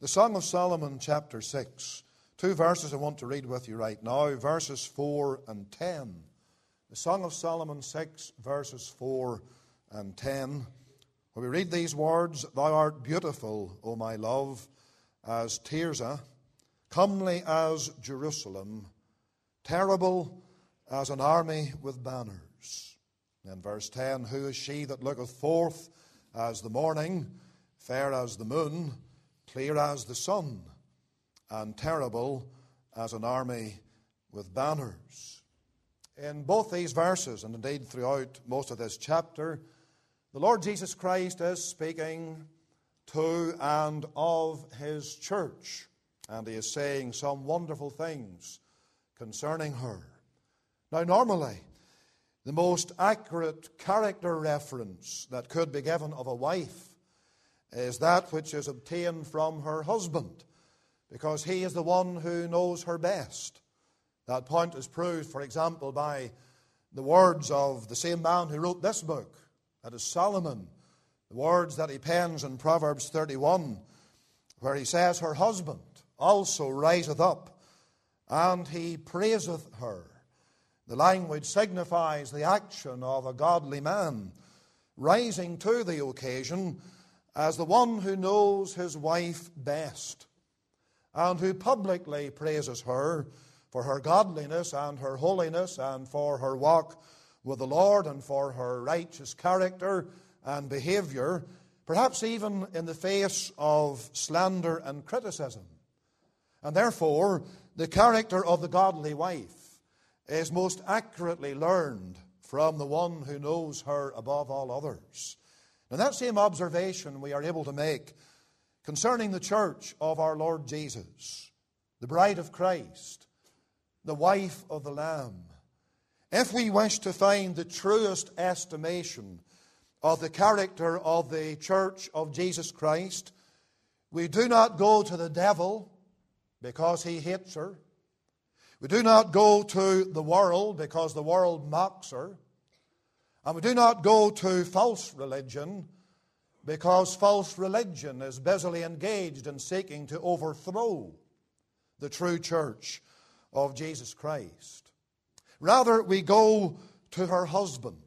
The Song of Solomon, chapter 6. Two verses I want to read with you right now, verses 4 and 10. The Song of Solomon 6, verses 4 and 10. Where we read these words, Thou art beautiful, O my love, as Tirzah, comely as Jerusalem, terrible as an army with banners. And verse 10, Who is she that looketh forth as the morning, fair as the moon, clear as the sun, and terrible as an army with banners? In both these verses, and indeed throughout most of this chapter, the Lord Jesus Christ is speaking to and of His church, and He is saying some wonderful things concerning her. Now, normally, the most accurate character reference that could be given of a wife is that which is obtained from her husband, because he is the one who knows her best. That point is proved, for example, by the words of the same man who wrote this book, that is Solomon, the words that he pens in Proverbs 31, where he says, Her husband also riseth up, and he praiseth her. The language signifies the action of a godly man, rising to the occasion as the one who knows his wife best, and who publicly praises her for her godliness and her holiness, and for her walk with the Lord, and for her righteous character and behavior, perhaps even in the face of slander and criticism. And therefore, the character of the godly wife is most accurately learned from the one who knows her above all others. And that same observation we are able to make concerning the church of our Lord Jesus, the bride of Christ, the wife of the Lamb. If we wish to find the truest estimation of the character of the church of Jesus Christ, we do not go to the devil because he hates her. We do not go to the world because the world mocks her. And we do not go to false religion because false religion is busily engaged in seeking to overthrow the true church of Jesus Christ. Rather, we go to her husband.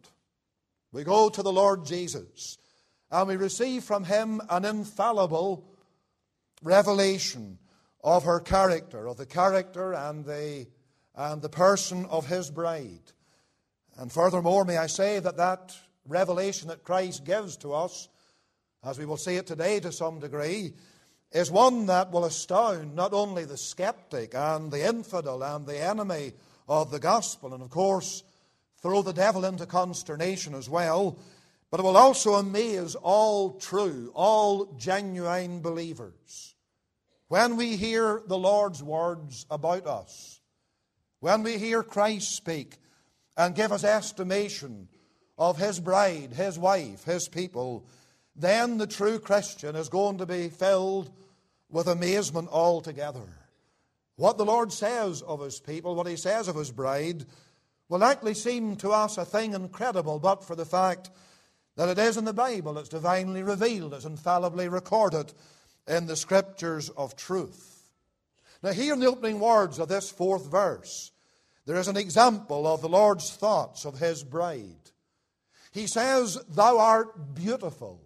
We go to the Lord Jesus, and we receive from Him an infallible revelation of her character, of the character and the person of His bride. And furthermore, may I say that revelation that Christ gives to us, as we will see it today to some degree, is one that will astound not only the skeptic and the infidel and the enemy of the gospel, and of course throw the devil into consternation as well, but it will also amaze all true, all genuine believers. When we hear the Lord's words about us, when we hear Christ speak and give us estimation of His bride, His wife, His people, then the true Christian is going to be filled with amazement altogether. What the Lord says of His people, what He says of His bride, will likely seem to us a thing incredible, but for the fact that it is in the Bible, it's divinely revealed, it's infallibly recorded in the Scriptures of truth. Now here in the opening words of this 4th verse, there is an example of the Lord's thoughts of His bride. He says, Thou art beautiful,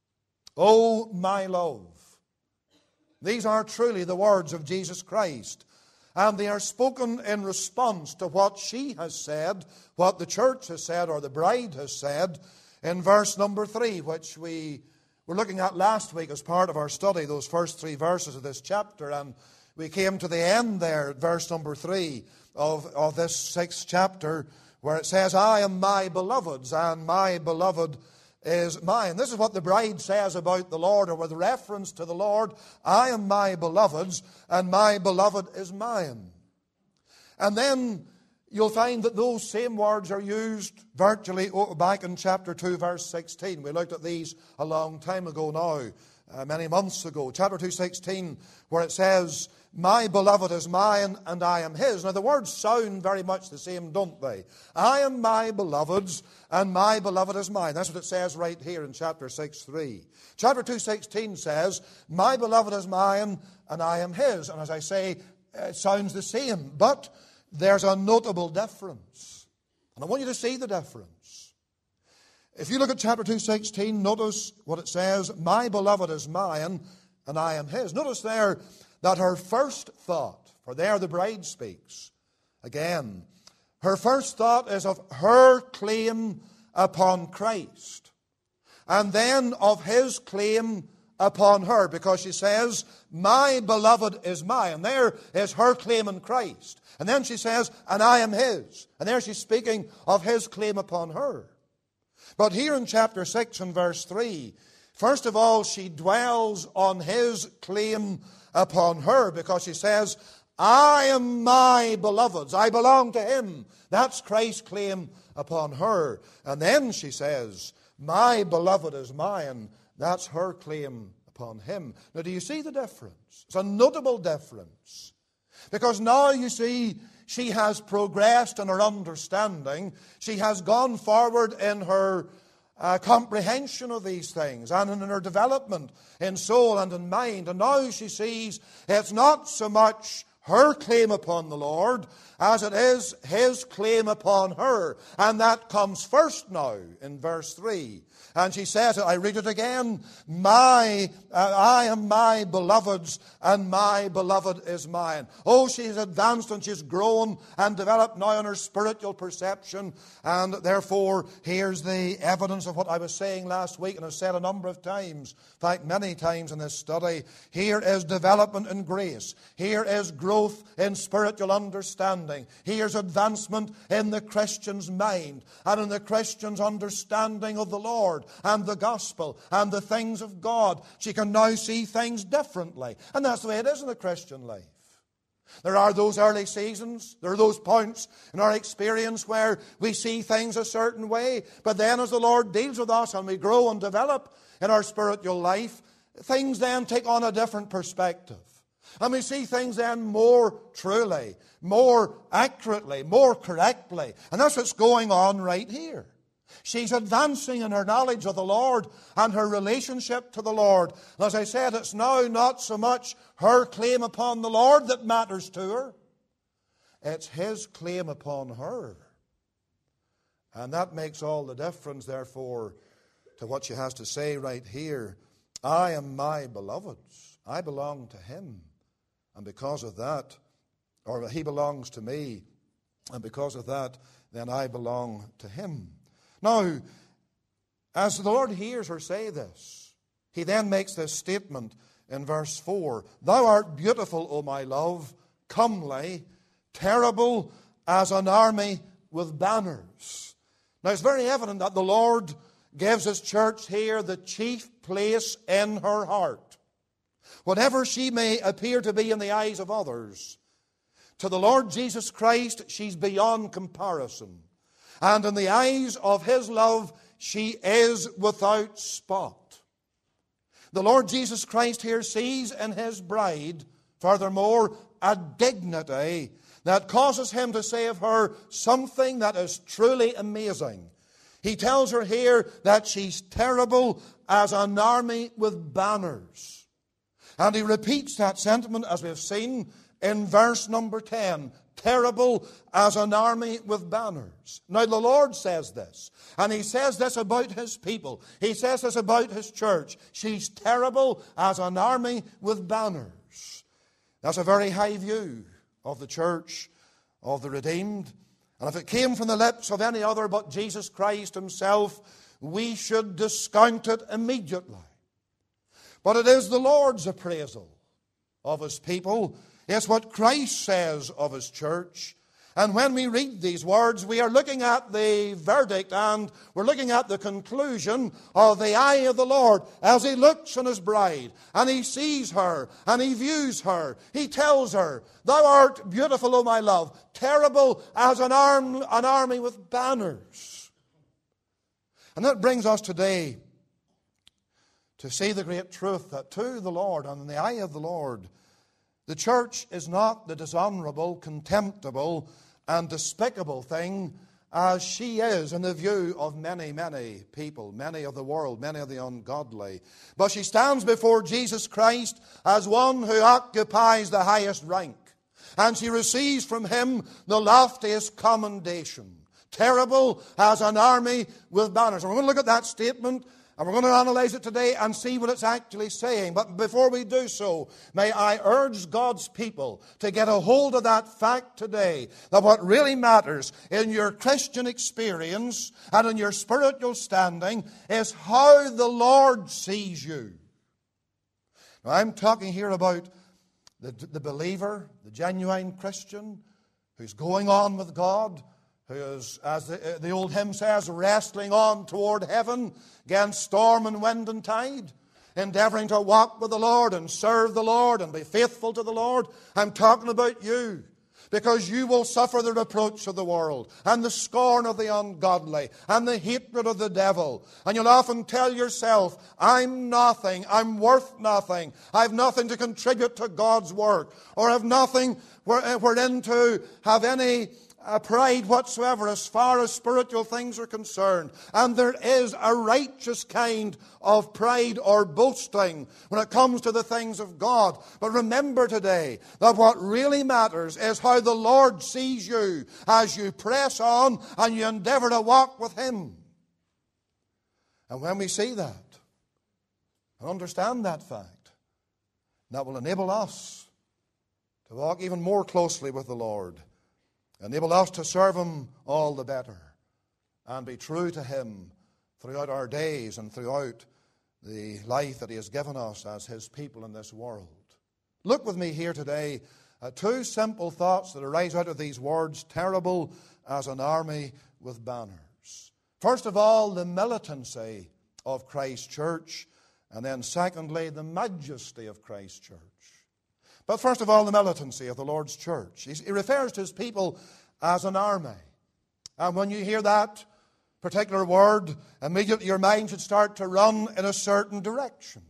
O my love. These are truly the words of Jesus Christ, and they are spoken in response to what she has said, what the church has said, or the bride has said, in verse number 3, which we were looking at last week as part of our study, those first 3 verses of this chapter, and we came to the end there, verse number 3 of this 6th chapter, where it says, I am my beloved's, and my beloved is mine. This is what the bride says about the Lord, or with reference to the Lord. I am my beloved's, and my beloved is mine. And then you'll find that those same words are used virtually back in chapter 2, verse 16. We looked at these a long time ago now, many months ago, chapter 2:16, where it says, my beloved is mine and I am his. Now the words sound very much the same, don't they? I am my beloved's and my beloved is mine. That's what it says right here in chapter 6:3. Chapter 2:16 says, my beloved is mine and I am his. And as I say, it sounds the same, but there's a notable difference. And I want you to see the difference. If you look at chapter 2:16, notice what it says, my beloved is mine and I am his. Notice there that her first thought, for there the bride speaks again, her first thought is of her claim upon Christ, and then of his claim upon her, because she says, my beloved is mine. There is her claim in Christ. And then she says, and I am his. And there she's speaking of his claim upon her. But here in chapter 6 and verse 3, first of all, she dwells on his claim upon her, because she says, I am my beloved's. I belong to him. That's Christ's claim upon her. And then she says, my beloved is mine. That's her claim upon him. Now, do you see the difference? It's a notable difference. Because now you see she has progressed in her understanding. She has gone forward in her comprehension of these things and in her development in soul and in mind. And now she sees it's not so much her claim upon the Lord as it is his claim upon her. And that comes first now in verse 3. And she says, I read it again, I am my beloved's and my beloved is mine. Oh, she's advanced and she's grown and developed now in her spiritual perception. And therefore, here's the evidence of what I was saying last week, and I've said a number of times, in fact, many times in this study. Here is development in grace. Here is growth in spiritual understanding. Here's advancement in the Christian's mind and in the Christian's understanding of the Lord and the gospel and the things of God. She can now see things differently. And that's the way it is in the Christian life. There are those early seasons, there are those points in our experience where we see things a certain way. But then as the Lord deals with us and we grow and develop in our spiritual life, things then take on a different perspective. And we see things then more truly, more accurately, more correctly. And that's what's going on right here. She's advancing in her knowledge of the Lord and her relationship to the Lord. And as I said, it's now not so much her claim upon the Lord that matters to her. It's his claim upon her. And that makes all the difference, therefore, to what she has to say right here. I am my beloved's. I belong to him. And because of that, or he belongs to me, and because of that, then I belong to him. Now, as the Lord hears her say this, he then makes this statement in verse 4. Thou art beautiful, O my love, comely, terrible as an army with banners. Now, it's very evident that the Lord gives his church here the chief place in her heart. Whatever she may appear to be in the eyes of others, to the Lord Jesus Christ, she's beyond comparison. And in the eyes of his love, she is without spot. The Lord Jesus Christ here sees in his bride, furthermore, a dignity that causes him to say of her something that is truly amazing. He tells her here that she's terrible as an army with banners. And he repeats that sentiment, as we have seen, in verse number 10. Terrible as an army with banners. Now the Lord says this, and he says this about his people. He says this about his church. She's terrible as an army with banners. That's a very high view of the church of the redeemed. And if it came from the lips of any other but Jesus Christ himself, we should discount it immediately. But it is the Lord's appraisal of his people. It's what Christ says of his church. And when we read these words, we are looking at the verdict and we're looking at the conclusion of the eye of the Lord as he looks on his bride and he sees her and he views her. He tells her, thou art beautiful, O my love, terrible as an army with banners. And that brings us today to see the great truth that to the Lord and in the eye of the Lord, the church is not the dishonorable, contemptible, and despicable thing as she is in the view of many, many people, many of the world, many of the ungodly. But she stands before Jesus Christ as one who occupies the highest rank. And she receives from him the loftiest commendation. Terrible as an army with banners. And we're going to look at that statement, and we're going to analyze it today and see what it's actually saying. But before we do so, may I urge God's people to get a hold of that fact today, that what really matters in your Christian experience and in your spiritual standing is how the Lord sees you. Now, I'm talking here about the believer, the genuine Christian, who's going on with God, who is, as the old hymn says, wrestling on toward heaven against storm and wind and tide, endeavoring to walk with the Lord and serve the Lord and be faithful to the Lord. I'm talking about you, because you will suffer the reproach of the world and the scorn of the ungodly and the hatred of the devil. And you'll often tell yourself, I'm nothing, I'm worth nothing, I've nothing to contribute to God's work, or have nothing wherein to have any pride whatsoever as far as spiritual things are concerned. And there is a righteous kind of pride or boasting when it comes to the things of God. But remember today that what really matters is how the Lord sees you as you press on and you endeavor to walk with him. And when we see that and understand that fact, that will enable us to walk even more closely with the Lord, enable us to serve him all the better and be true to him throughout our days and throughout the life that he has given us as his people in this world. Look with me here today at two simple thoughts that arise out of these words, terrible as an army with banners. First of all, the militancy of Christ's church, and then secondly, the majesty of Christ's church. But first of all, the militancy of the Lord's church. He refers to his people as an army. And when you hear that particular word, immediately your mind should start to run in a certain direction.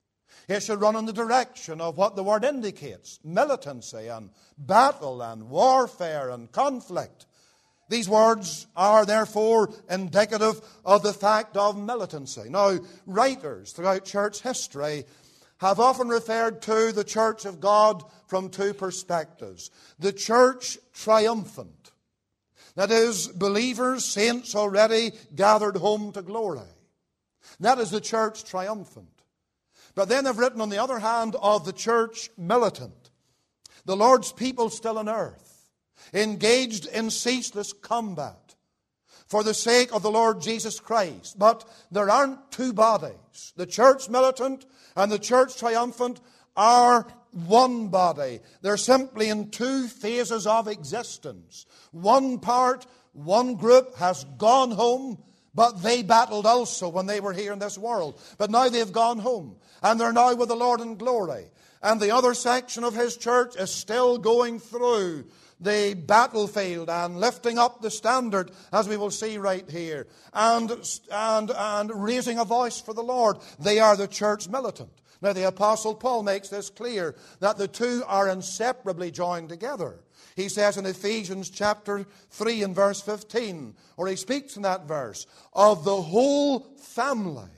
It should run in the direction of what the word indicates: militancy and battle and warfare and conflict. These words are therefore indicative of the fact of militancy. Now, writers throughout church history have often referred to the church of God from two perspectives. The church triumphant, that is, believers, saints already gathered home to glory. That is the church triumphant. But then they've written, on the other hand, of the church militant, the Lord's people still on earth, engaged in ceaseless combat for the sake of the Lord Jesus Christ. But there aren't two bodies. The church militant and the church triumphant are one body. They're simply in two phases of existence. One part, one group has gone home, but they battled also when they were here in this world. But now they've gone home, and they're now with the Lord in glory. And the other section of his church is still going through the battlefield and lifting up the standard, as we will see right here, and raising a voice for the Lord. They are the church militant. Now, the Apostle Paul makes this clear, that the two are inseparably joined together. He says in Ephesians chapter 3 and verse 15, or he speaks in that verse, of the whole family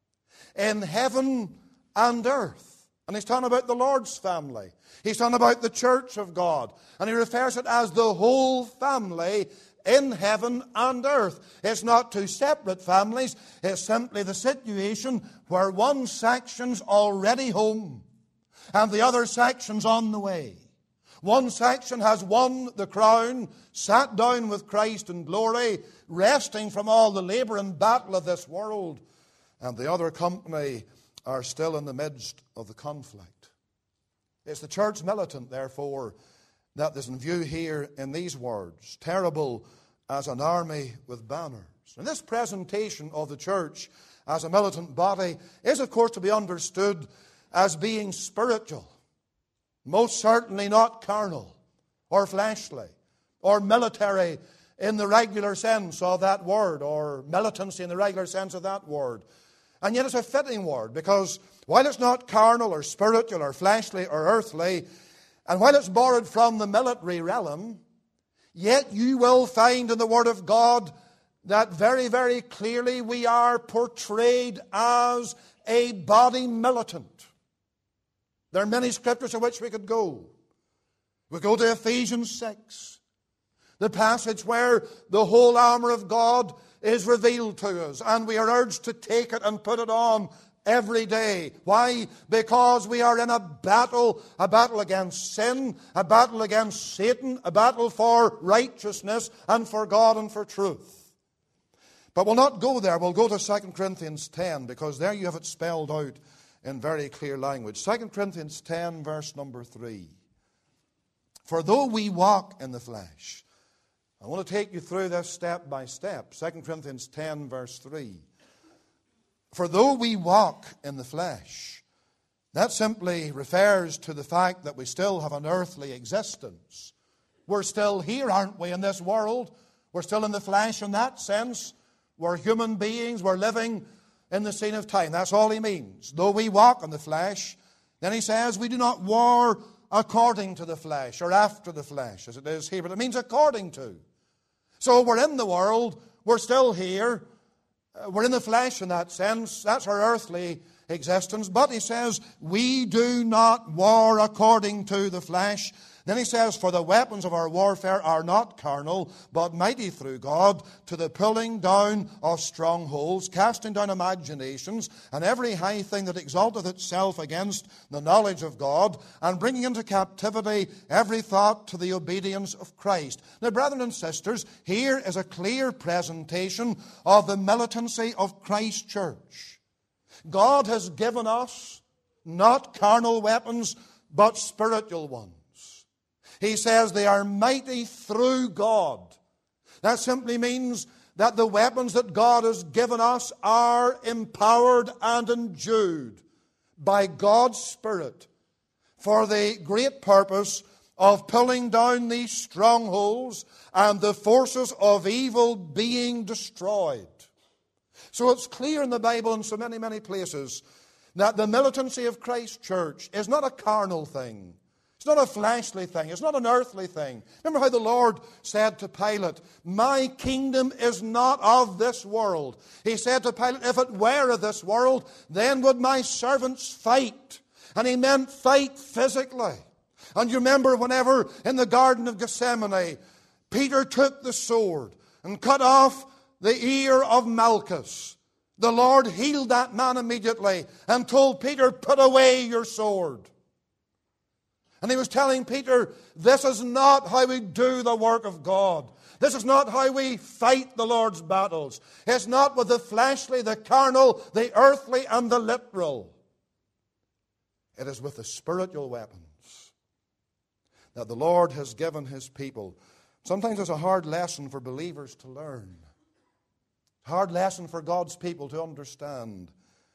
in heaven and earth. And he's talking about the Lord's family. He's talking about the church of God. And he refers it as the whole family in heaven and earth. It's not two separate families. It's simply the situation where one section's already home and the other section's on the way. One section has won the crown, sat down with Christ in glory, resting from all the labor and battle of this world. And the other company are still in the midst of the conflict. It's the church militant, therefore, that is in view here in these words: terrible as an army with banners. And this presentation of the church as a militant body is, of course, to be understood as being spiritual. Most certainly not carnal or fleshly or military in the regular sense of that word, or militancy in the regular sense of that word. And yet it's a fitting word, because while it's not carnal or spiritual or fleshly or earthly, and while it's borrowed from the military realm, yet you will find in the Word of God that very, very clearly we are portrayed as a body militant. There are many scriptures to which we could go. We go to Ephesians 6, the passage where the whole armor of God is revealed to us, and we are urged to take it and put it on every day. Why? Because we are in a battle against sin, a battle against Satan, a battle for righteousness and for God and for truth. But we'll not go there. We'll go to 2 Corinthians 10, because there you have it spelled out in very clear language. 2 Corinthians 10, verse number 3. For though we walk in the flesh, I want to take you through this step by step. 2 Corinthians 10, verse 3. For though we walk in the flesh, that simply refers to the fact that we still have an earthly existence. We're still here, aren't we, in this world? We're still in the flesh in that sense. We're human beings. We're living in the scene of time. That's all he means. Though we walk in the flesh, then he says we do not war according to the flesh or after the flesh, as it is here, but it means according to. So we're in the world, we're still here, we're in the flesh in that sense, that's our earthly existence, but he says, we do not war according to the flesh. Then he says, for the weapons of our warfare are not carnal, but mighty through God to the pulling down of strongholds, casting down imaginations, and every high thing that exalteth itself against the knowledge of God, and bringing into captivity every thought to the obedience of Christ. Now, brethren and sisters, here is a clear presentation of the militancy of Christ's church. God has given us not carnal weapons, but spiritual ones. He says they are mighty through God. That simply means that the weapons that God has given us are empowered and endued by God's Spirit for the great purpose of pulling down these strongholds and the forces of evil being destroyed. So it's clear in the Bible in so many, many places that the militancy of Christ's church is not a carnal thing. It's not a fleshly thing. It's not an earthly thing. Remember how the Lord said to Pilate, my kingdom is not of this world. He said to Pilate, if it were of this world, then would my servants fight. And he meant fight physically. And you remember whenever in the Garden of Gethsemane, Peter took the sword and cut off the ear of Malchus. The Lord healed that man immediately and told Peter, put away your sword. And he was telling Peter, this is not how we do the work of God. This is not how we fight the Lord's battles. It's not with the fleshly, the carnal, the earthly, and the literal. It is with the spiritual weapons that the Lord has given His people. Sometimes it's a hard lesson for believers to learn. Hard lesson for God's people to understand.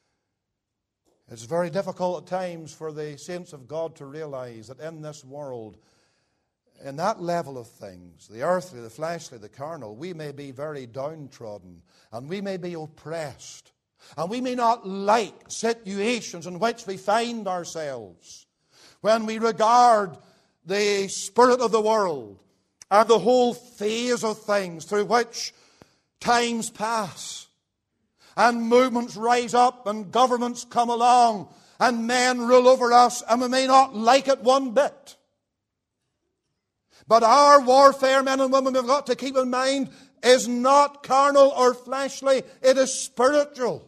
It's very difficult at times for the saints of God to realize that in this world, in that level of things, the earthly, the fleshly, the carnal, we may be very downtrodden and we may be oppressed and we may not like situations in which we find ourselves when we regard the spirit of the world and the whole phase of things through which times pass. And movements rise up and governments come along and men rule over us and we may not like it one bit. But our warfare, men and women, we've got to keep in mind, is not carnal or fleshly. It is spiritual.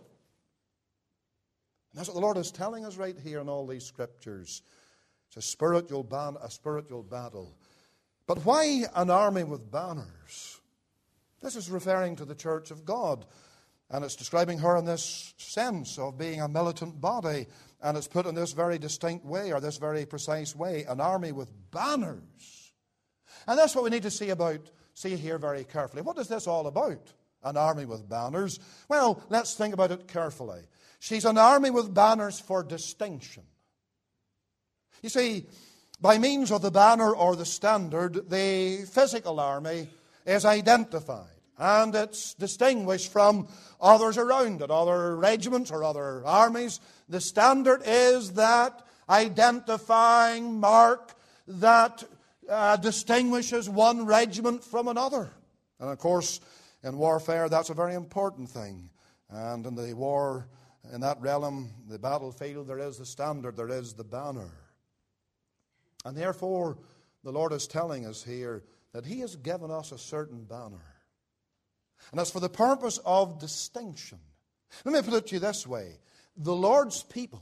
And that's what the Lord is telling us right here in all these scriptures. It's a spiritual battle. But why an army with banners? This is referring to the church of God. And it's describing her in this sense of being a militant body. And it's put in this very distinct way, or this very precise way, an army with banners. And that's what we need to see here very carefully. What is this all about? An army with banners? Well, let's think about it carefully. She's an army with banners for distinction. You see, by means of the banner or the standard, the physical army is identified. And it's distinguished from others around it, other regiments or other armies. The standard is that identifying mark that distinguishes one regiment from another. And of course, in warfare, that's a very important thing. And in the war, in that realm, the battlefield, there is the standard, there is the banner. And therefore, the Lord is telling us here that He has given us a certain banner. And that's for the purpose of distinction. Let me put it to you this way. The Lord's people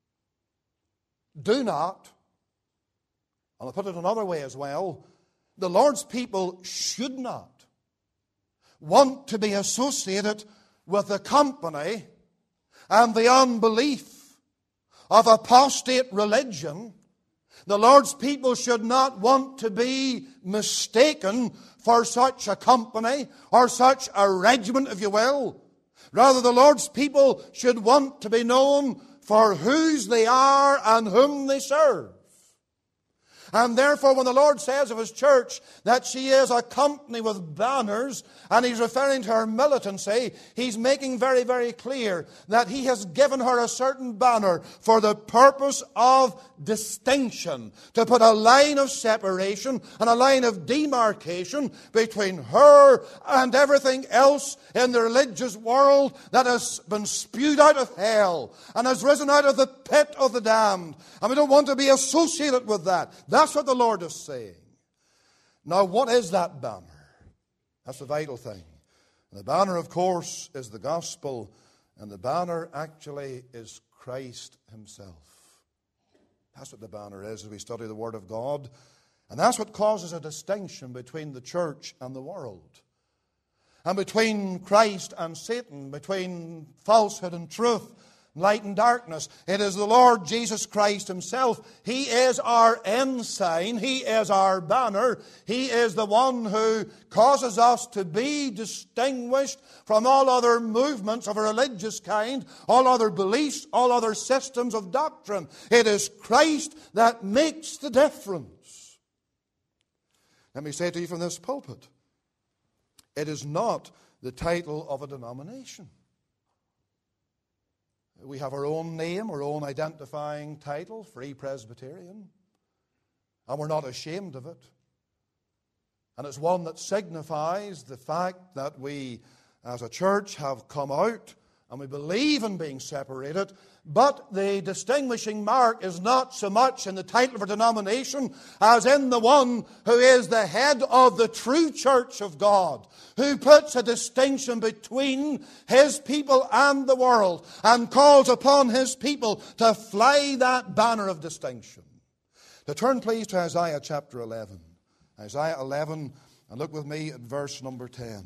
do not, and I'll put it another way as well, the Lord's people should not want to be associated with the company and the unbelief of apostate religion. The Lord's people should not want to be mistaken for such a company or such a regiment, if you will. Rather, the Lord's people should want to be known for whose they are and whom they serve. And therefore, when the Lord says of His church that she is a company with banners, and He's referring to her militancy, He's making very, very clear that He has given her a certain banner for the purpose of distinction, to put a line of separation and a line of demarcation between her and everything else in the religious world that has been spewed out of hell and has risen out of the pit of the damned. And we don't want to be associated with that. That's what the Lord is saying. Now, what is that banner? That's the vital thing. And the banner, of course, is the gospel, and the banner actually is Christ Himself. That's what the banner is as we study the Word of God. And that's what causes a distinction between the church and the world, and between Christ and Satan, between falsehood and truth, light and darkness. It is the Lord Jesus Christ Himself. He is our ensign. He is our banner. He is the one who causes us to be distinguished from all other movements of a religious kind, all other beliefs, all other systems of doctrine. It is Christ that makes the difference. Let me say to you from this pulpit, it is not the title of a denomination. We have our own name, our own identifying title, Free Presbyterian. And we're not ashamed of it. And it's one that signifies the fact that we, as a church, have come out and we believe in being separated. But the distinguishing mark is not so much in the title of a denomination as in the one who is the head of the true church of God, who puts a distinction between His people and the world and calls upon His people to fly that banner of distinction. To turn please to Isaiah chapter 11. Isaiah 11, and look with me at verse number 10.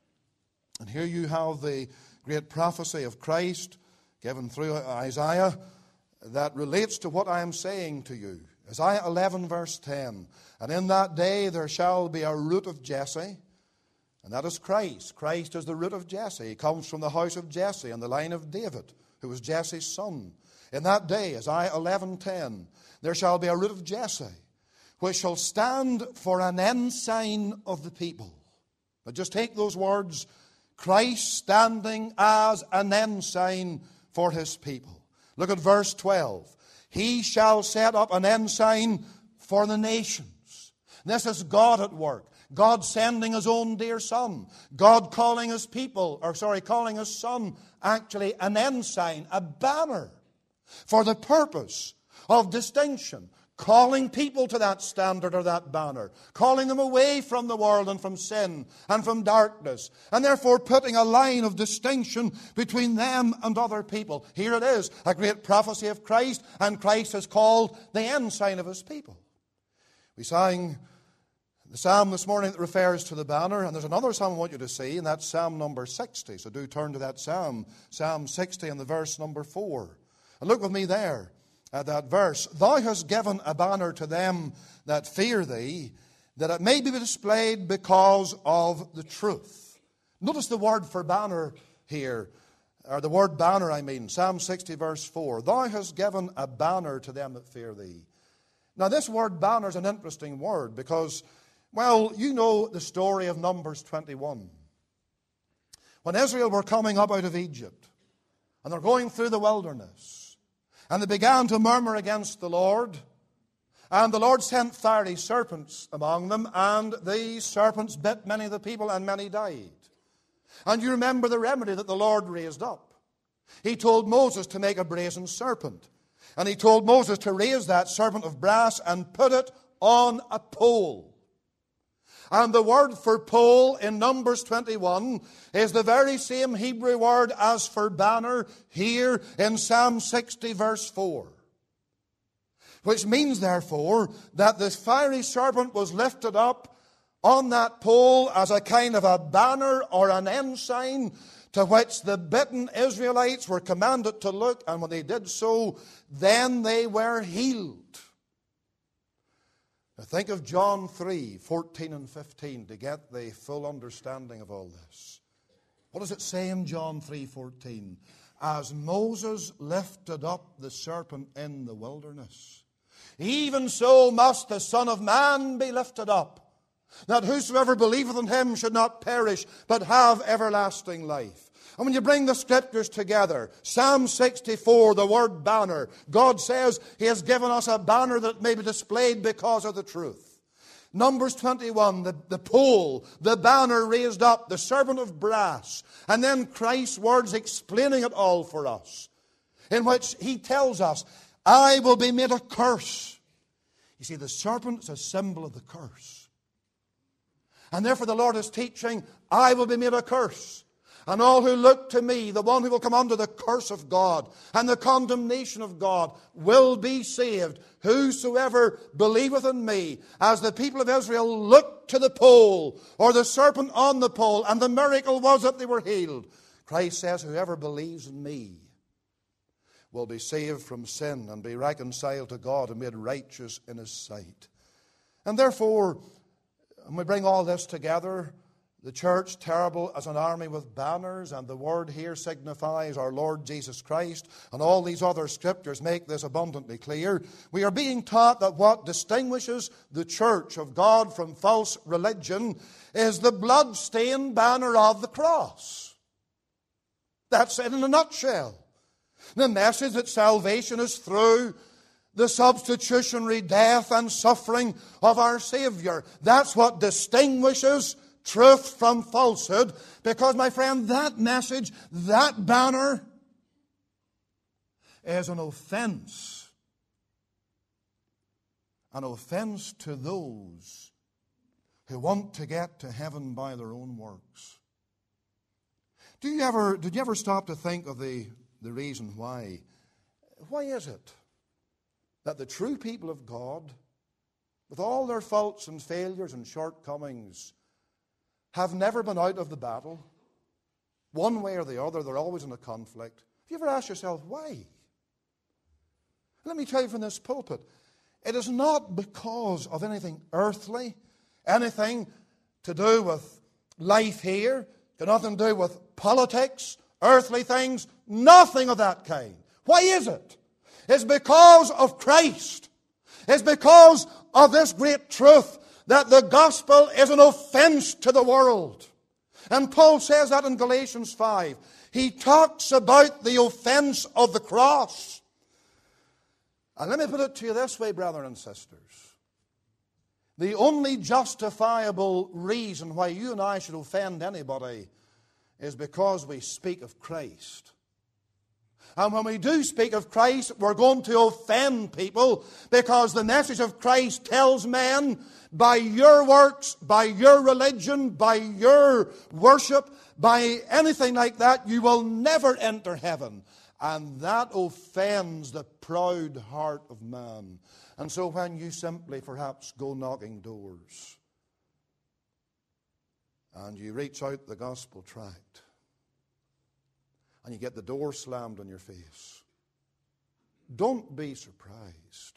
And here you have the great prophecy of Christ given through Isaiah that relates to what I am saying to you. Isaiah 11 verse 10. And in that day there shall be a root of Jesse, and that is Christ. Christ is the root of Jesse. He comes from the house of Jesse and the line of David, who was Jesse's son. In that day, Isaiah 11:10, there shall be a root of Jesse, which shall stand for an ensign of the people. But just take those words, Christ standing as an ensign for His people. Look at verse 12. He shall set up an ensign for the nations. This is God at work. God sending His own dear Son. God calling His people, calling His Son actually an ensign, a banner, for the purpose of distinction. Calling people to that standard or that banner. Calling them away from the world and from sin and from darkness. And therefore putting a line of distinction between them and other people. Here it is, a great prophecy of Christ, and Christ is called the ensign of His people. We sang the psalm this morning that refers to the banner, and there's another psalm I want you to see, and that's Psalm number 60. So do turn to that psalm, Psalm 60 and the verse number 4. And look with me there at that verse. Thou hast given a banner to them that fear Thee, that it may be displayed because of the truth. Notice the word for banner here, or the word banner I mean, Psalm 60 verse 4. Thou hast given a banner to them that fear Thee. Now this word banner is an interesting word because, well, you know the story of Numbers 21. When Israel were coming up out of Egypt, and they're going through the wilderness, and they began to murmur against the Lord, and the Lord sent fiery serpents among them, and these serpents bit many of the people, and many died. And you remember the remedy that the Lord raised up. He told Moses to make a brazen serpent. And he told Moses to raise that serpent of brass and put it on a pole. And the word for pole in Numbers 21 is the very same Hebrew word as for banner here in Psalm 60 verse 4. Which means, therefore, that the fiery serpent was lifted up on that pole as a kind of a banner or an ensign to which the bitten Israelites were commanded to look, and when they did so, then they were healed. Now think of John 3, 14 and 15 to get the full understanding of all this. What does it say in John 3:14? As Moses lifted up the serpent in the wilderness, even so must the Son of Man be lifted up, that whosoever believeth in him should not perish, but have everlasting life. And when you bring the Scriptures together, Psalm 64, the word banner, God says He has given us a banner that may be displayed because of the truth. Numbers 21, the pole, the banner raised up, the serpent of brass, and then Christ's words explaining it all for us, in which He tells us, I will be made a curse. You see, the serpent is a symbol of the curse. And therefore the Lord is teaching, I will be made a curse. And all who look to me, the one who will come under the curse of God and the condemnation of God, will be saved. Whosoever believeth in me, as the people of Israel looked to the pole, or the serpent on the pole, and the miracle was that they were healed. Christ says, whoever believes in me will be saved from sin and be reconciled to God and made righteous in His sight. And therefore, when we bring all this together, the church terrible as an army with banners, and the word here signifies our Lord Jesus Christ, and all these other scriptures make this abundantly clear. We are being taught that what distinguishes the church of God from false religion is the blood-stained banner of the cross. That's it in a nutshell. The message that salvation is through the substitutionary death and suffering of our Savior. That's what distinguishes truth from falsehood. Because, my friend, that message, that banner, is an offense. An offense to those who want to get to heaven by their own works. Did you ever stop to think of the reason why? Why is it that the true people of God, with all their faults and failures and shortcomings, have never been out of the battle? One way or the other, they're always in a conflict. Have you ever asked yourself, why? Let me tell you from this pulpit, it is not because of anything earthly, anything to do with life here, got nothing to do with politics, earthly things, nothing of that kind. Why is it? It's because of Christ. It's because of this great truth that the gospel is an offense to the world. And Paul says that in Galatians 5. He talks about the offense of the cross. And let me put it to you this way, brethren and sisters. The only justifiable reason why you and I should offend anybody is because we speak of Christ. And when we do speak of Christ, we're going to offend people, because the message of Christ tells men, by your works, by your religion, by your worship, by anything like that, you will never enter heaven. And that offends the proud heart of man. And so when you simply perhaps go knocking doors and you reach out the gospel tract and you get the door slammed in your face, don't be surprised.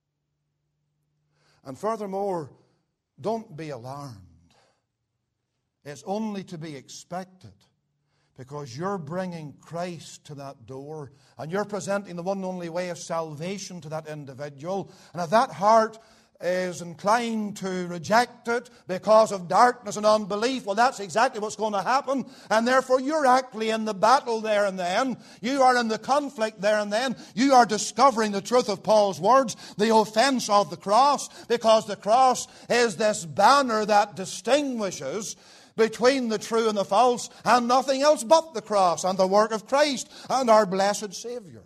And furthermore, don't be alarmed. It's only to be expected, because you're bringing Christ to that door and you're presenting the one and only way of salvation to that individual. And if that heart is inclined to reject it because of darkness and unbelief, well, that's exactly what's going to happen. And therefore, you're actually in the battle there and then. You are in the conflict there and then. You are discovering the truth of Paul's words, the offense of the cross, because the cross is this banner that distinguishes between the true and the false, and nothing else but the cross and the work of Christ and our blessed Savior.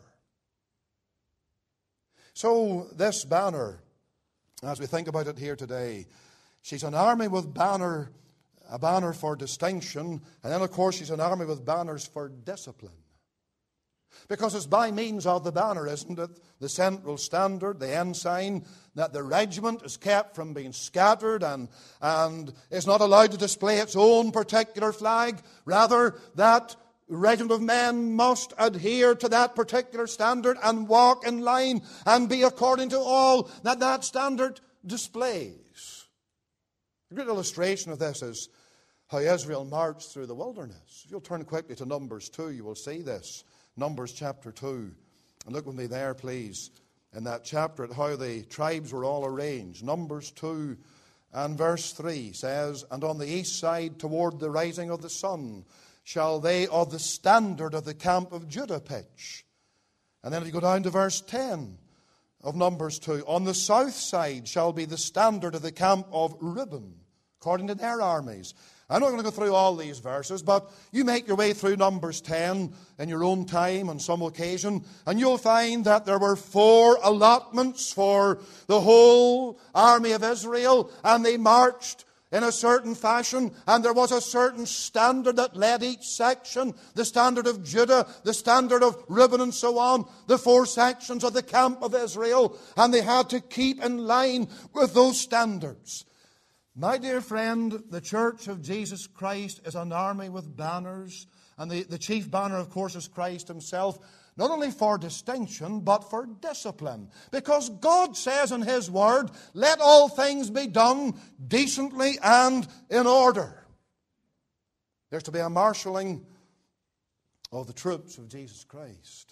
So this banner, as we think about it here today, she's an army with a banner for distinction, and then of course she's an army with banners for discipline. Because it's by means of the banner, isn't it, the central standard, the ensign, that the regiment is kept from being scattered and is not allowed to display its own particular flag. Rather, that regiment of men must adhere to that particular standard and walk in line and be according to all that that standard displays. A great illustration of this is how Israel marched through the wilderness. If you'll turn quickly to Numbers 2, you will see this. Numbers chapter 2. And look with me there, please, in that chapter at how the tribes were all arranged. Numbers 2 and verse 3 says, "And on the east side toward the rising of the sun shall they of the standard of the camp of Judah pitch." And then if you go down to verse 10 of Numbers 2, "On the south side shall be the standard of the camp of Reuben," according to their armies. I'm not going to go through all these verses, but you make your way through Numbers 10 in your own time on some occasion, and you'll find that there were 4 allotments for the whole army of Israel, and they marched in a certain fashion, and there was a certain standard that led each section, the standard of Judah, the standard of Reuben, and so on, the 4 sections of the camp of Israel, and they had to keep in line with those standards. My dear friend, the Church of Jesus Christ is an army with banners, and the chief banner, of course, is Christ himself, not only for distinction, but for discipline. Because God says in His Word, let all things be done decently and in order. There's to be a marshalling of the troops of Jesus Christ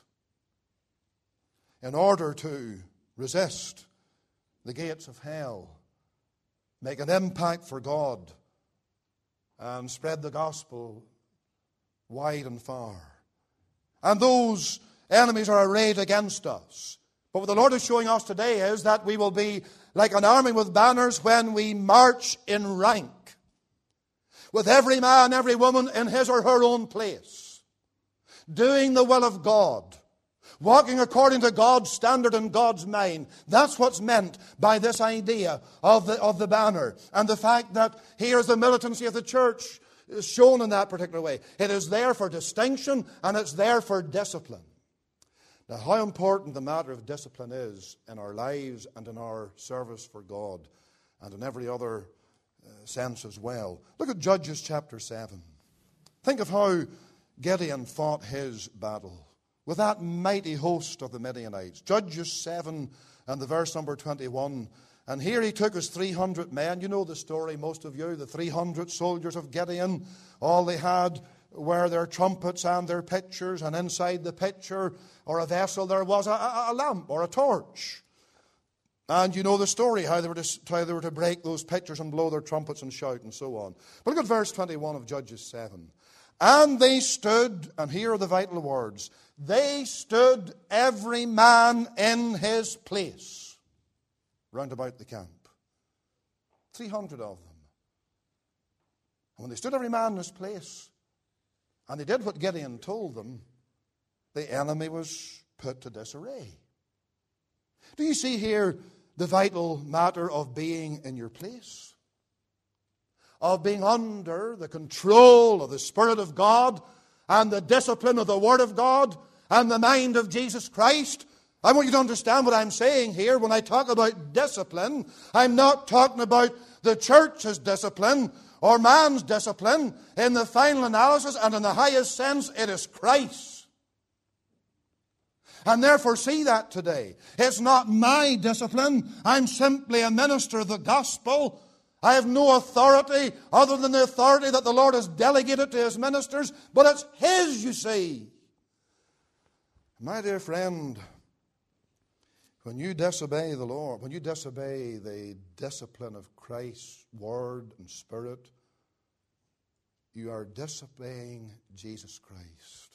in order to resist the gates of hell, make an impact for God, and spread the gospel wide and far. And those enemies are arrayed against us. But what the Lord is showing us today is that we will be like an army with banners when we march in rank, with every man, every woman in his or her own place, doing the will of God, walking according to God's standard and God's mind. That's what's meant by this idea of the banner. And the fact that here's the militancy of the church is shown in that particular way. It is there for distinction and it's there for discipline. Now, how important the matter of discipline is in our lives and in our service for God and in every other sense as well. Look at Judges chapter 7. Think of how Gideon fought his battle with that mighty host of the Midianites. Judges 7 and the verse number 21. And here he took his 300 men. You know the story, most of you. The 300 soldiers of Gideon. All they had were their trumpets and their pitchers. And inside the pitcher or a vessel there was a lamp or a torch. And you know the story, how they were to break those pitchers and blow their trumpets and shout and so on. But look at verse 21 of Judges 7. And they stood, and here are the vital words, they stood every man in his place round about the camp. 300 of them. And when they stood every man in his place, and they did what Gideon told them, the enemy was put to disarray. Do you see here the vital matter of being in your place? Of being under the control of the Spirit of God and the discipline of the Word of God and the mind of Jesus Christ? I want you to understand what I'm saying here. When I talk about discipline, I'm not talking about the church's discipline or man's discipline. In the final analysis and in the highest sense, it is Christ. And therefore see that today. It's not my discipline. I'm simply a minister of the gospel. I have no authority other than the authority that the Lord has delegated to His ministers. But it's His, you see. My dear friend, When you disobey the Lord, when you disobey the discipline of Christ's word and spirit, you are disobeying Jesus Christ.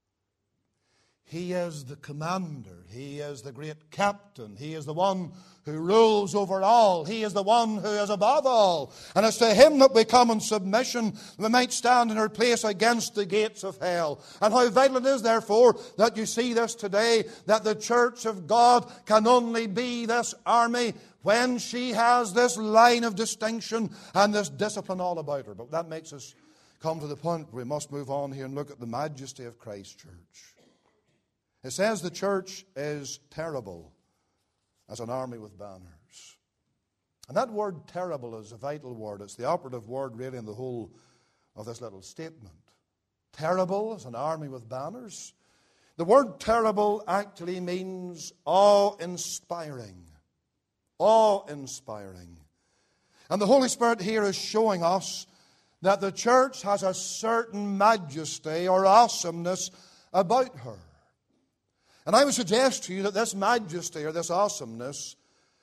He is the commander. He is the great captain. He is the one who rules over all. He is the one who is above all. And it's to Him that we come in submission, we might stand in our place against the gates of hell. And how vital it is, therefore, that you see this today, that the church of God can only be this army when she has this line of distinction and this discipline all about her. But that makes us come to the point where we must move on here and look at the majesty of Christ's church. It says the church is terrible as an army with banners. And that word terrible is a vital word. It's the operative word really in the whole of this little statement. Terrible as an army with banners. The word terrible actually means awe-inspiring. Awe-inspiring. And the Holy Spirit here is showing us that the church has a certain majesty or awesomeness about her. And I would suggest to you that this majesty or this awesomeness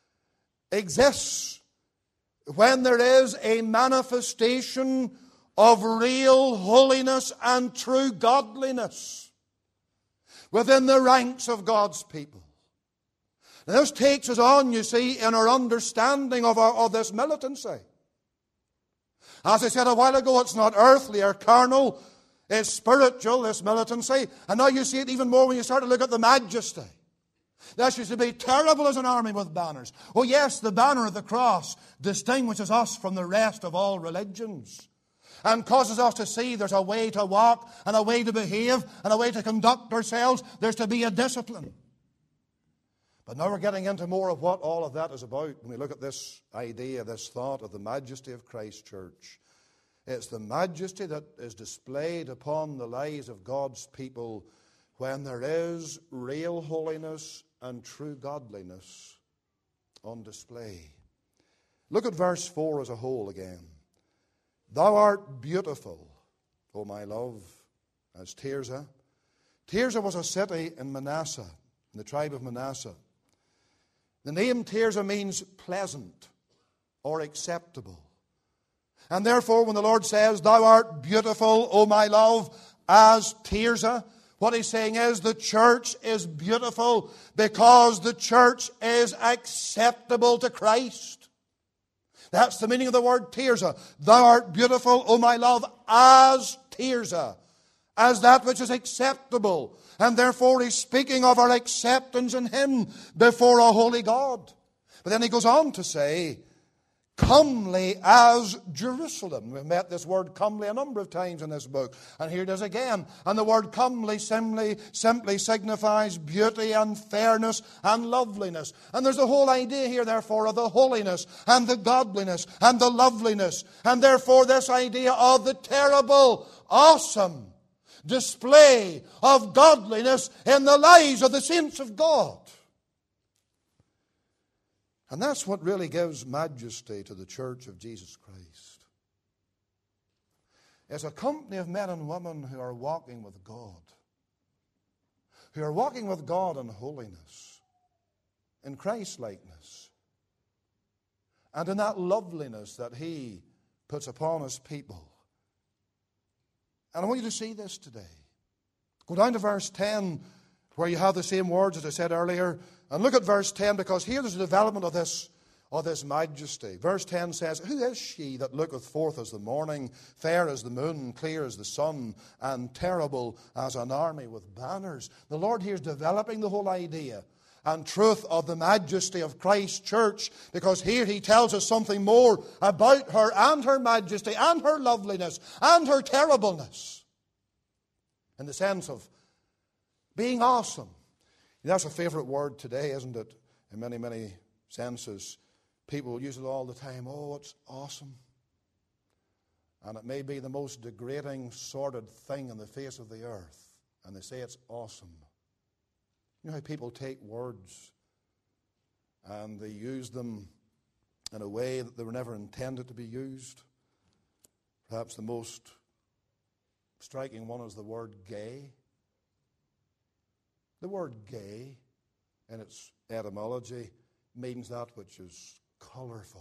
exists when there is a manifestation of real holiness and true godliness within the ranks of God's people. Now, this takes us on, you see, in our understanding of this militancy. As I said a while ago, it's not earthly or carnal. It's spiritual, this militancy. And now you see it even more when you start to look at the majesty. That used to be terrible as an army with banners. Oh yes, the banner of the cross distinguishes us from the rest of all religions and causes us to see there's a way to walk and a way to behave and a way to conduct ourselves. There's to be a discipline. But now we're getting into more of what all of that is about when we look at this idea, this thought of the majesty of Christ's church. It's the majesty that is displayed upon the lives of God's people when there is real holiness and true godliness on display. Look at verse 4 as a whole again. Thou art beautiful, O my love, as Tirzah. Tirzah was a city in Manasseh, in the tribe of Manasseh. The name Tirzah means pleasant or acceptable. And therefore, when the Lord says, Thou art beautiful, O my love, as Tirzah, what He's saying is the church is beautiful because the church is acceptable to Christ. That's the meaning of the word Tirzah. Thou art beautiful, O my love, as Tirzah, as that which is acceptable. And therefore He's speaking of our acceptance in Him before a holy God. But then He goes on to say, comely as Jerusalem. We've met this word comely a number of times in this book. And here it is again. And the word comely simply signifies beauty and fairness and loveliness. And there's the whole idea here, therefore, of the holiness and the godliness and the loveliness. And therefore this idea of the terrible, awesome display of godliness in the lives of the saints of God. And that's what really gives majesty to the church of Jesus Christ. It's a company of men and women who are walking with God. Who are walking with God in holiness, in Christ-likeness, and in that loveliness that He puts upon His people. And I want you to see this today. Go down to verse 10, where you have the same words as I said earlier. And look at verse 10, because here there's a development of this majesty. Verse 10 says, Who is she that looketh forth as the morning, fair as the moon, clear as the sun, and terrible as an army with banners? The Lord here is developing the whole idea and truth of the majesty of Christ's church, because here He tells us something more about her and her majesty and her loveliness and her terribleness, in the sense of being awesome. That's a favorite word today, isn't it? In many, many senses. People use it all the time. Oh, it's awesome. And it may be the most degrading, sordid thing on the face of the earth. And they say it's awesome. You know how people take words and they use them in a way that they were never intended to be used? Perhaps the most striking one is the word gay. The word gay. in its etymology, means that which is colourful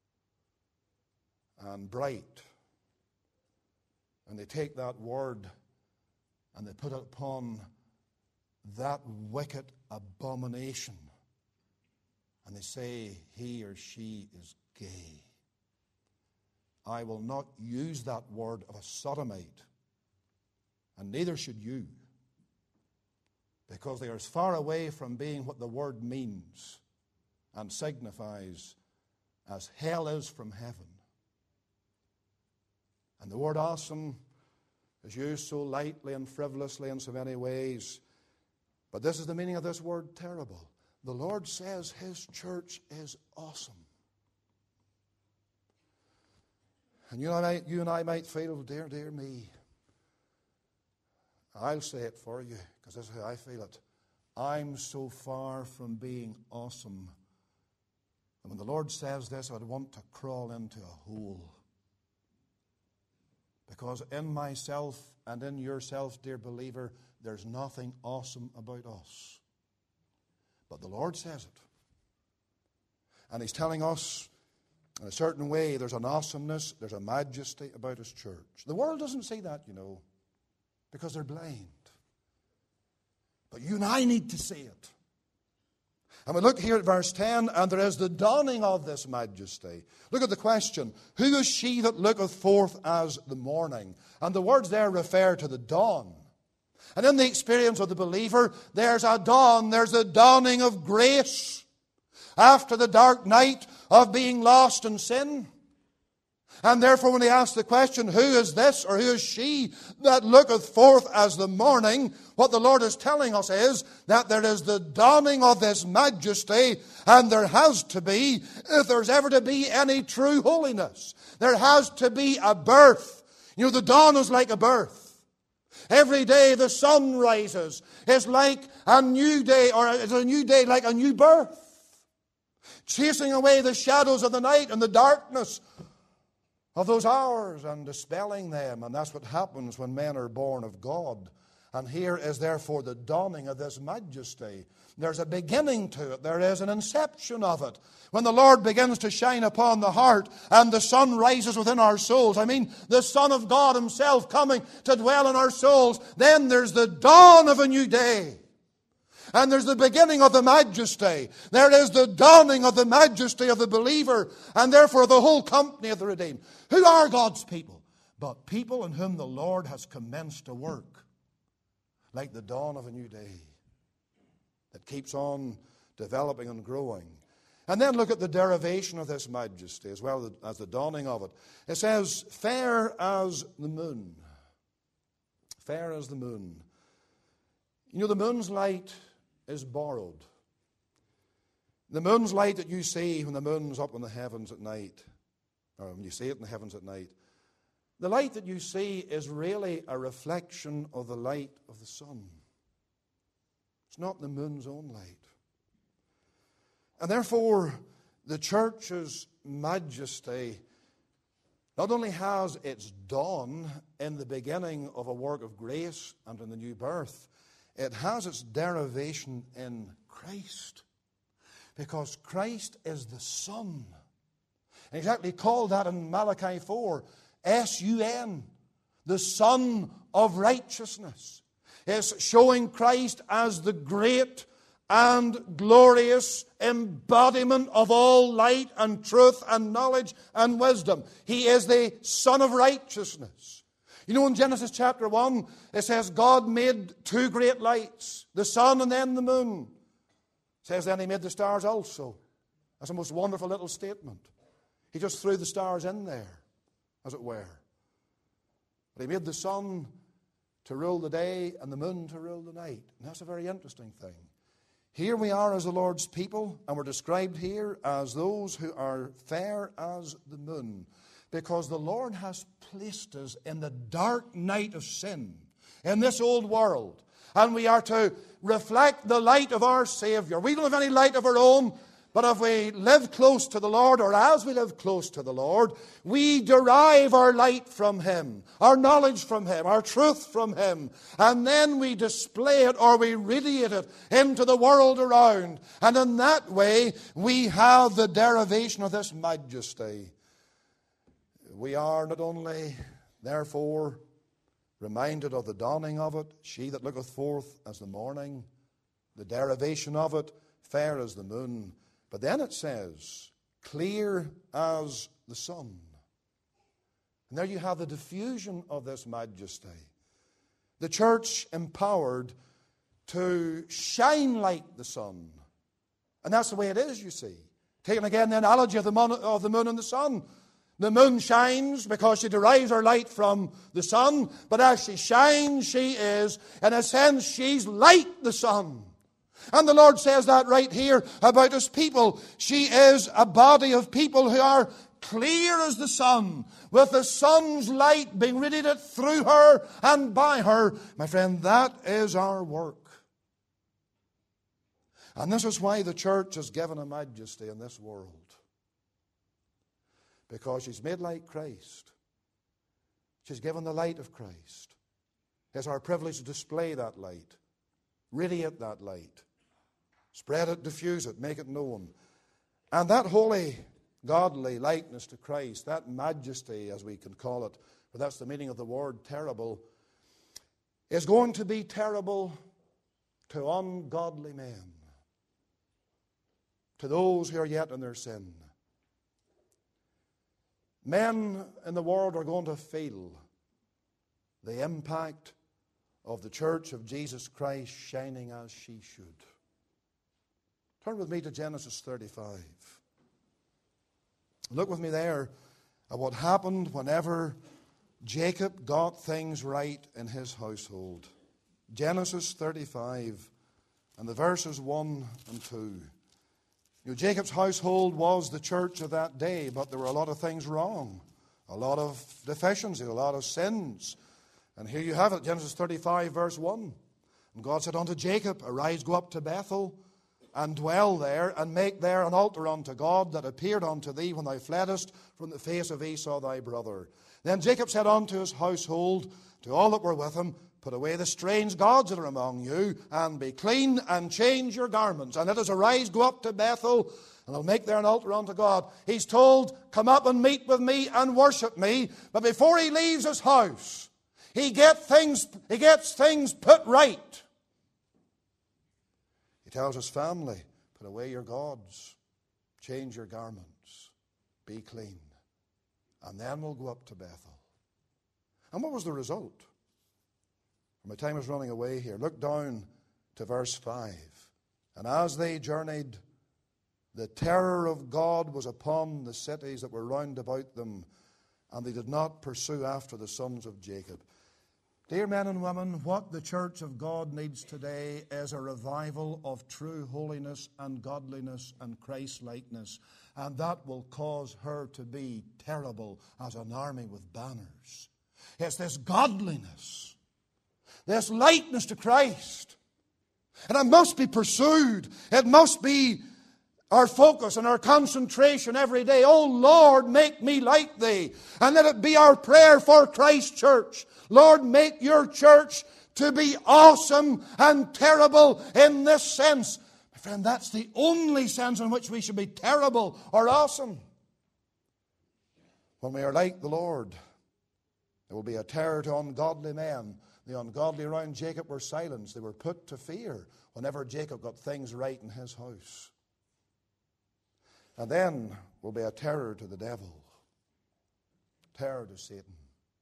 and bright. And they take that word and they put it upon that wicked abomination. And they say he or she is gay. I will not use that word of a sodomite, and neither should you, because they are as far away from being what the word means and signifies as hell is from heaven. And the word awesome is used so lightly and frivolously in so many ways. But this is the meaning of this word, terrible. The Lord says his church is awesome. And you and I might feel, dear, dear me. I'll say it for you, because this is how I feel it. I'm so far from being awesome. And when the Lord says this, I'd want to crawl into a hole. Because in myself and in yourself, dear believer, there's nothing awesome about us. But the Lord says it. And he's telling us, in a certain way, there's an awesomeness, there's a majesty about his church. The world doesn't see that, because they're blind. But you and I need to see it. And we look here at verse 10, and there is the dawning of this majesty. Look at the question, who is she that looketh forth as the morning? And the words there refer to the dawn. And in the experience of the believer, there's a dawn, there's a dawning of grace. After the dark night of being lost in sin. And therefore when he asks the question, who is this or who is she that looketh forth as the morning? What the Lord is telling us is that there is the dawning of this majesty, and there has to be, if there's ever to be any true holiness, there has to be a birth. The dawn is like a birth. Every day the sun rises is like a new day, or is a new day like a new birth. Chasing away the shadows of the night and the darkness of those hours and dispelling them. And that's what happens when men are born of God. And here is therefore the dawning of this majesty. There's a beginning to it. There is an inception of it. When the Lord begins to shine upon the heart and the sun rises within our souls. The Son of God himself coming to dwell in our souls. Then there's the dawn of a new day. And there's the beginning of the majesty. There is the dawning of the majesty of the believer, and therefore the whole company of the redeemed. Who are God's people? But people in whom the Lord has commenced a work, like the dawn of a new day, that keeps on developing and growing. And then look at the derivation of this majesty, as well as the dawning of it. It says, fair as the moon. Fair as the moon. The moon's light is borrowed. The moon's light that you see when the moon's up in the heavens at night, or when you see it in the heavens at night, the light that you see is really a reflection of the light of the sun. It's not the moon's own light. And therefore, the church's majesty not only has its dawn in the beginning of a work of grace and in the new birth, it has its derivation in Christ. Because Christ is the Son. And exactly called that in Malachi 4, S-U-N, the Son of Righteousness. It's showing Christ as the great and glorious embodiment of all light and truth and knowledge and wisdom. He is the Son of Righteousness. In Genesis chapter 1, it says God made two great lights, the sun and then the moon. It says then he made the stars also. That's a most wonderful little statement. He just threw the stars in there, as it were. But he made the sun to rule the day and the moon to rule the night. And that's a very interesting thing. Here we are as the Lord's people, and we're described here as those who are fair as the moon. Because the Lord has placed us in the dark night of sin in this old world. And we are to reflect the light of our Savior. We don't have any light of our own. But if we live close to the Lord, or as we live close to the Lord, we derive our light from Him, our knowledge from Him, our truth from Him. And then we display it, or we radiate it into the world around. And in that way, we have the derivation of this majesty. We are not only, therefore, reminded of the dawning of it, she that looketh forth as the morning, the derivation of it, fair as the moon. But then it says, clear as the sun. And there you have the diffusion of this majesty. The church empowered to shine like the sun. And that's the way it is, you see. Taking again the analogy of the moon and the sun. The moon shines because she derives her light from the sun. But as she shines, she is, in a sense, she's like the sun. And the Lord says that right here about His people. She is a body of people who are clear as the sun, with the sun's light being radiated through her and by her. My friend, that is our work. And this is why the church is given a majesty in this world. Because she's made like Christ. She's given the light of Christ. It's our privilege to display that light, radiate that light. Spread it, diffuse it, make it known. And that holy, godly likeness to Christ, that majesty, as we can call it, for that's the meaning of the word terrible, is going to be terrible to ungodly men, to those who are yet in their sin. Men in the world are going to feel the impact of the church of Jesus Christ shining as she should. Turn with me to Genesis 35. Look with me there at what happened whenever Jacob got things right in his household. Genesis 35 and the verses 1 and 2. You know, Jacob's household was the church of that day, but there were a lot of things wrong, a lot of deficiencies, a lot of sins. And here you have it, Genesis 35 verse 1. And God said unto Jacob, arise, go up to Bethel, and dwell there, and make there an altar unto God that appeared unto thee when thou fleddest from the face of Esau thy brother. Then Jacob said unto his household, to all that were with him, put away the strange gods that are among you, and be clean, and change your garments. And let us arise, go up to Bethel, and I'll make there an altar unto God. He's told, come up and meet with me and worship me. But before he leaves his house, he gets things put right. He tells his family, put away your gods, change your garments, be clean. And then we'll go up to Bethel. And what was the result? My time is running away here. Look down to verse 5. And as they journeyed, the terror of God was upon the cities that were round about them, and they did not pursue after the sons of Jacob. Dear men and women, what the church of God needs today is a revival of true holiness and godliness and Christ-likeness. And that will cause her to be terrible as an army with banners. It's this godliness, this likeness to Christ. And it must be pursued. It must be our focus and our concentration every day. Oh Lord, make me like Thee. And let it be our prayer for Christ Church. Lord, make your church to be awesome and terrible in this sense. My friend, that's the only sense in which we should be terrible or awesome. When we are like the Lord, there will be a terror to ungodly men. The ungodly around Jacob were silenced. They were put to fear whenever Jacob got things right in his house. And then will be a terror to the devil, terror to Satan.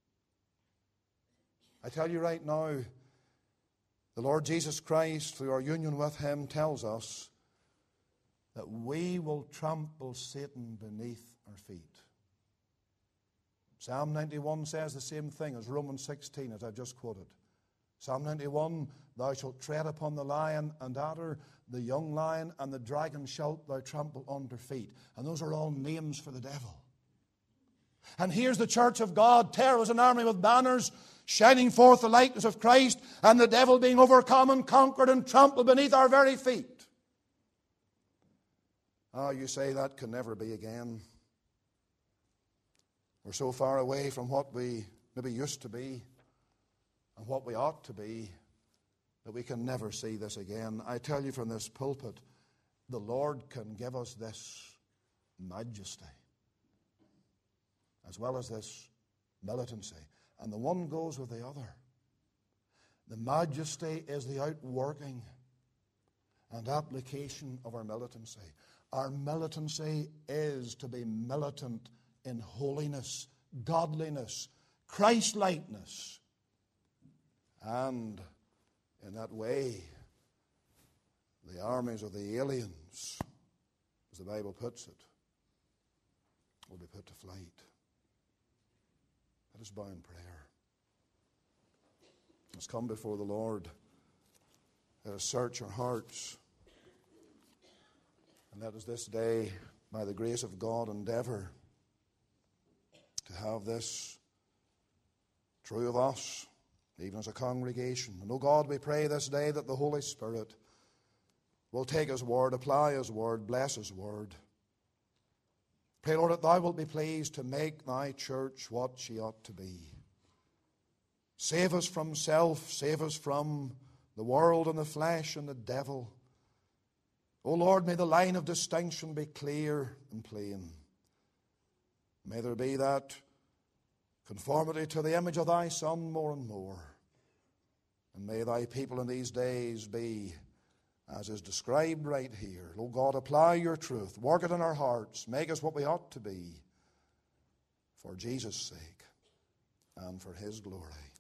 I tell you right now, the Lord Jesus Christ, through our union with Him, tells us that we will trample Satan beneath our feet. Psalm 91 says the same thing as Romans 16, as I just quoted. Psalm 91, thou shalt tread upon the lion and adder, the young lion and the dragon shalt thou trample under feet. And those are all names for the devil. And here's the church of God, terror as an army with banners, shining forth the likeness of Christ, and the devil being overcome and conquered and trampled beneath our very feet. You say that can never be again. We're so far away from what we maybe used to be and what we ought to be that we can never see this again. I tell you from this pulpit, the Lord can give us this majesty as well as this militancy. And the one goes with the other. The majesty is the outworking and application of our militancy. Our militancy is to be militant in holiness, godliness, Christ-likeness. And in that way, the armies of the aliens, as the Bible puts it, will be put to flight. Let us bow in prayer. Let's come before the Lord. Let us search our hearts. And let us this day, by the grace of God, endeavor to have this true of us, even as a congregation. And, O God, we pray this day that the Holy Spirit will take His word, apply His word, bless His word. Pray, Lord, that Thou wilt be pleased to make Thy church what she ought to be. Save us from self, save us from the world and the flesh and the devil. O Lord, may the line of distinction be clear and plain. May there be that conformity to the image of Thy Son more and more. And may Thy people in these days be as is described right here. O God, apply Your truth. Work it in our hearts. Make us what we ought to be for Jesus' sake and for His glory.